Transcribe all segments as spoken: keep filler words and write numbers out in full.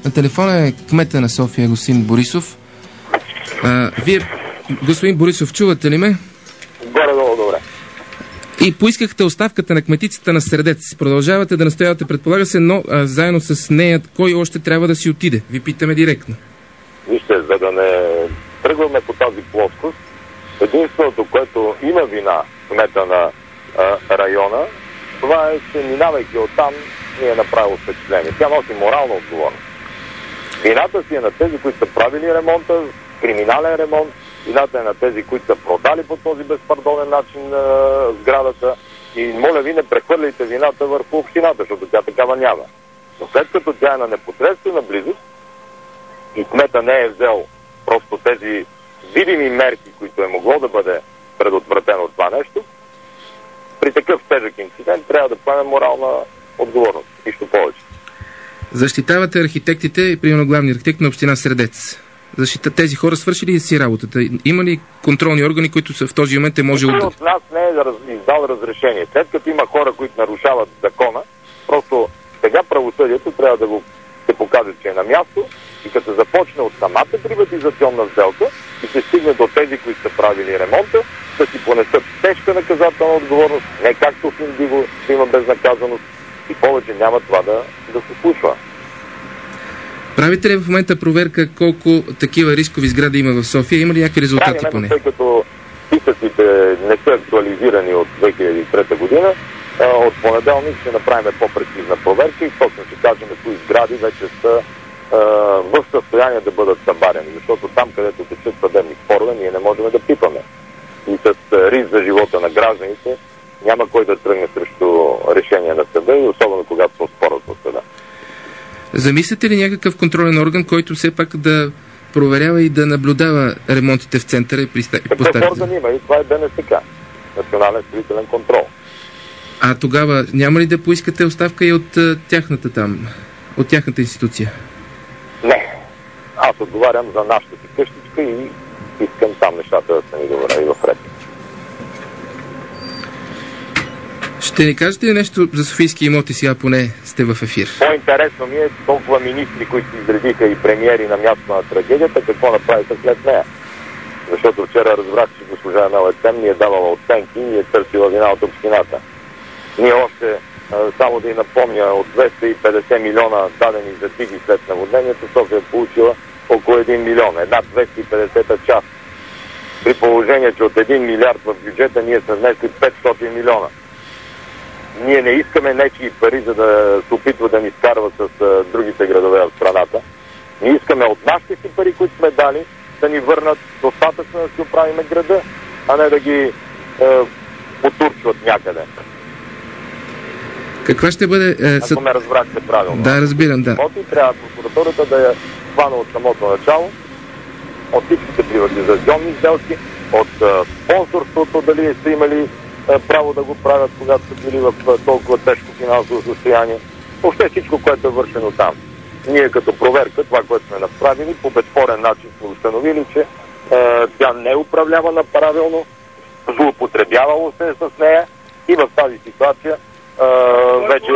На телефона е кмета на София, господин Борисов. А, вие, господин Борисов, чувате ли ме? Горе-долу, добре. И поискахте оставката на кметицата на Средец. Продължавате да настоявате, предполага се, но а, заедно с нея, кой още трябва да си отиде? Ви питаме директно. Вижте, за да не тръгваме по тази плоскост, единственото, което има вина кмета на а, района, това е, че минавайки оттам, ни е направило впечатление. Тя носи морална отговорност. Вината си е на тези, които са правили ремонта, криминален ремонт, вината е на тези, които са продали по този безпардонен начин а, сградата. И моля ви, не прехвърляйте вината върху общината, защото тя такава няма. Но след като тя е на непосредствена близост и кмета не е взел просто тези видими мерки, които е могло да бъде предотвратено от това нещо, при такъв тежък инцидент трябва да поеме морална отговорност. Нищо повече. Защитавате архитектите и примерно главния архитект на община Средец. Защита тези хора свършили ли си работата? Има ли контролни органи, които са в този момент е можело да... От нас не е издал разрешение. След като има хора, които нарушават закона, просто сега правосъдието трябва да го се покаже, че е на място и като започне от самата приватизационна сделка и се стигне до тези, които са правили ремонта, да си понесат тежка наказателна отговорност, не както в Индиго да има безнаказаност и повече няма това да, да се случва. Правите ли в момента проверка колко такива рискови сгради има в София? Има ли някакви резултати Правим, поне? Тъй като списъците не са актуализирани от две хиляди и трета година, от понеделник ще направим по-прецизна проверка и точно ще кажем кои сгради вече са в състояние да бъдат събарени, защото там, където течат съдебни спорове, ние не можем да пипаме. И с риск за живота на гражданите няма кой да тръгне срещу решение на съда и особено когато се спорят от съда. Замислите ли някакъв контролен орган, който все пак да проверява и да наблюдава ремонтите в центъра и поставите? Такъв орган има и това е ДНСК, Национален строителен контрол. А тогава няма ли да поискате оставка и от а, тяхната там, от тяхната институция? Не. Аз отговарям за нашата си къщичка и искам там нещата да са ни добре и в ред. Ще ни кажете ли нещо за софийски имоти, сега поне сте в ефир? По-интересно ми е толкова министри, които се изредиха и премиери на място на трагедията, какво направиха след нея. Защото вчера разбрах, че госпожа Емела Ецем ни е давала оценки и е търсила вина от общината. Ние още, само да й напомня, от двеста и петдесет милиона дадени за диги след наводнението, София е получила около един милион, една двеста и петдесета част. При положение, че от един милиард в бюджета ние сме внесли петстотин милиона. Ние не искаме нечии пари, за да се опитва да ни скарва с а, другите градове в страната. Ние искаме от нашите си пари, които сме дали, да ни върнат достатъчно да си оправиме града, а не да ги е, потурчват някъде. Каква ще бъде... Е, Ако съд... ме разбрахте правилно. Да, разбирам, да. И трябва прокуратурата да я хвана от самото начало, от всичките приватизационни сделки, от а, спонсорството, дали са имали а, право да го правят, когато са били в а, толкова тежко финансово състояние. Въобще всичко, което е вършено там. Ние като проверка, това, което сме направили, по безспорен начин сме установили, че а, тя не е управлявана правилно, злоупотребявало се с нея и в тази ситуация Uh, вече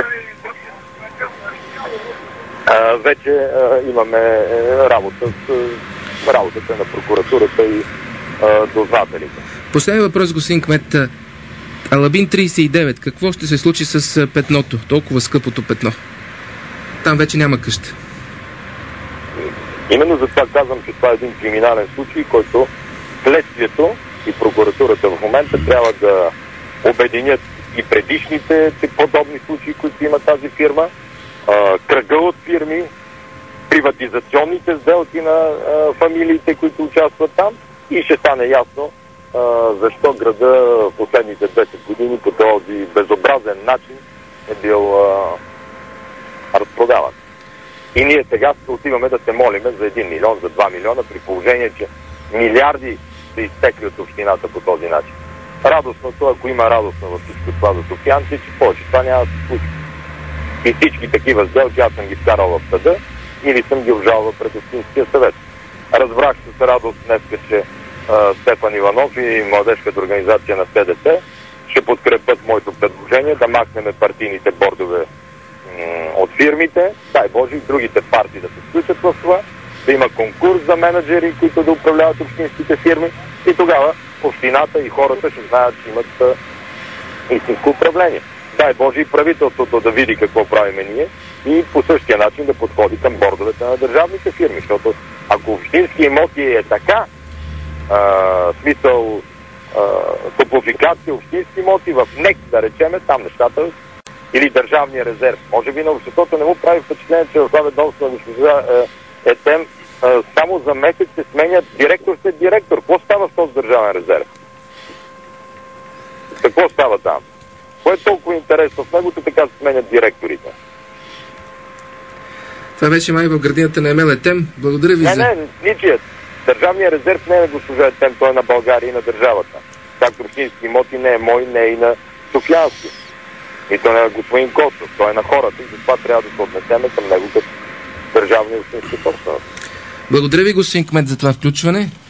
uh, вече uh, имаме uh, работа с uh, работата на прокуратурата и uh, дознателите. Последен въпрос, господин кмет. Алабин тридесет и девет. Какво ще се случи с петното? Толкова скъпото петно. Там вече няма къща. Именно за това казвам, че това е един криминален случай, който следствието и прокуратурата в момента трябва да обединят и предишните подобни случаи, които има тази фирма, а, кръга от фирми, приватизационните сделки на а, фамилиите, които участват там и ще стане ясно а, защо града в последните десет години по този безобразен начин е бил а, разпродаван. И ние сега отиваме да се молиме за един милион, за два милиона, при положение, че милиарди са изтекли от общината по този начин. Радостното, ако има радостно във всичко това за софиянци, че повече това няма да се случи. И всички такива сделки аз съм ги вкарал в съда или съм ги обжалвал пред Общинския съвет. Разбрах с радост днес, че а, Стефан Иванов и младежката организация на СДС ще подкрепят моето предложение да махнем партийните бордове от фирмите, дай Боже и другите партии да се включат в това, да има конкурс за менеджери, които да управляват общинските фирми и тогава общината и хората ще знаят, че имат а, истинско управление. Дай Боже и правителството да види какво правиме ние и по същия начин да подходи към бордовете на държавните фирми, защото ако общински имоти е така, а, смисъл а, топлофикация, общински имоти в НЕК, да речеме, там нещата или държавния резерв. Може би на обществото не му прави впечатление, че в това ведомство на госпожа е, Етем само за месец се сменят директор след директор. Какво става с този държавен резерв? Какво става там? Кое е толкова интересно в него, че така се сменят директорите? Това беше май в градината на Емел Етем. Благодаря ви не, за... Не, не, ничият. Държавният резерв не е на госпожа Етем, той е на България и на държавата. Както общински имоти не е мой, не е и на Софиянски. И то не е господин Костов, той е на хората и затова трябва да се отнесеме към него като държавни общински собственост. Благодаря ви, господин кмет, за това включване.